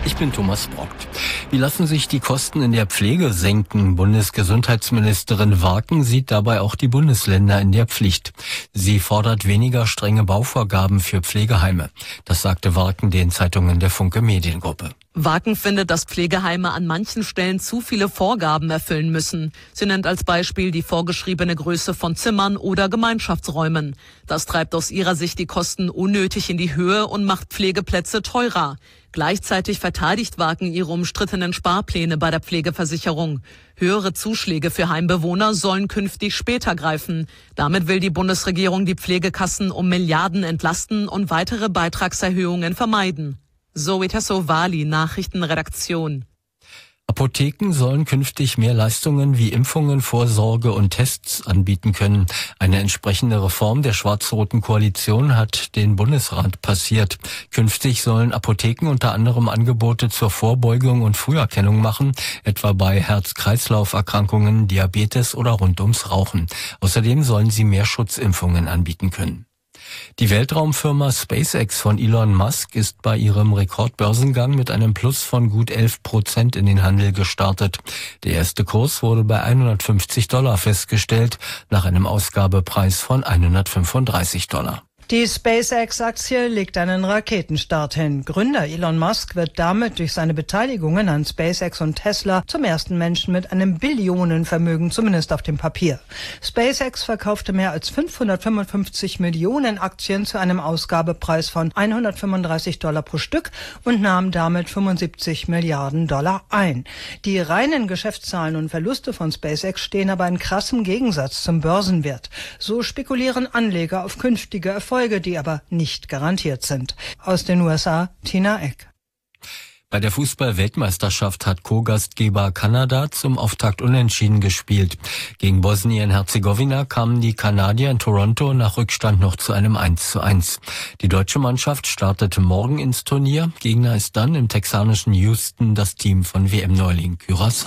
Ich bin Thomas Brockt. Wie lassen sich die Kosten in der Pflege senken? Bundesgesundheitsministerin Warken sieht dabei auch die Bundesländer in der Pflicht. Sie fordert weniger strenge Bauvorgaben für Pflegeheime. Das sagte Warken den Zeitungen der Funke Mediengruppe. Warken findet, dass Pflegeheime an manchen Stellen zu viele Vorgaben erfüllen müssen. Sie nennt als Beispiel die vorgeschriebene Größe von Zimmern oder Gemeinschaftsräumen. Das treibt aus ihrer Sicht die Kosten unnötig in die Höhe und macht Pflegeplätze teurer. Gleichzeitig verteidigt Warken ihre umstrittenen Sparpläne bei der Pflegeversicherung. Höhere Zuschläge für Heimbewohner sollen künftig später greifen. Damit will die Bundesregierung die Pflegekassen um Milliarden entlasten und weitere Beitragserhöhungen vermeiden. Zoe Tassovali, Nachrichtenredaktion. Apotheken sollen künftig mehr Leistungen wie Impfungen, Vorsorge und Tests anbieten können. Eine entsprechende Reform der schwarz-roten Koalition hat den Bundesrat passiert. Künftig sollen Apotheken unter anderem Angebote zur Vorbeugung und Früherkennung machen, etwa bei Herz-Kreislauf-Erkrankungen, Diabetes oder rund ums Rauchen. Außerdem sollen sie mehr Schutzimpfungen anbieten können. Die Weltraumfirma SpaceX von Elon Musk ist bei ihrem Rekordbörsengang mit einem Plus von gut 11% in den Handel gestartet. Der erste Kurs wurde bei $150 festgestellt, nach einem Ausgabepreis von $135. Die SpaceX-Aktie legt einen Raketenstart hin. Gründer Elon Musk wird damit durch seine Beteiligungen an SpaceX und Tesla zum ersten Menschen mit einem Billionenvermögen, zumindest auf dem Papier. SpaceX verkaufte mehr als 555 Millionen Aktien zu einem Ausgabepreis von $135 pro Stück und nahm damit $75 Milliarden ein. Die reinen Geschäftszahlen und Verluste von SpaceX stehen aber in krassem Gegensatz zum Börsenwert. So spekulieren Anleger auf künftige Erfolge, die aber nicht garantiert sind. Aus den USA, Tina Eck. Bei der Fußball-Weltmeisterschaft hat Co-Gastgeber Kanada zum Auftakt unentschieden gespielt. Gegen Bosnien-Herzegowina kamen die Kanadier in Toronto nach Rückstand noch zu einem 1:1. Die deutsche Mannschaft startete morgen ins Turnier. Gegner ist dann im texanischen Houston das Team von WM-Neuling Curaçao.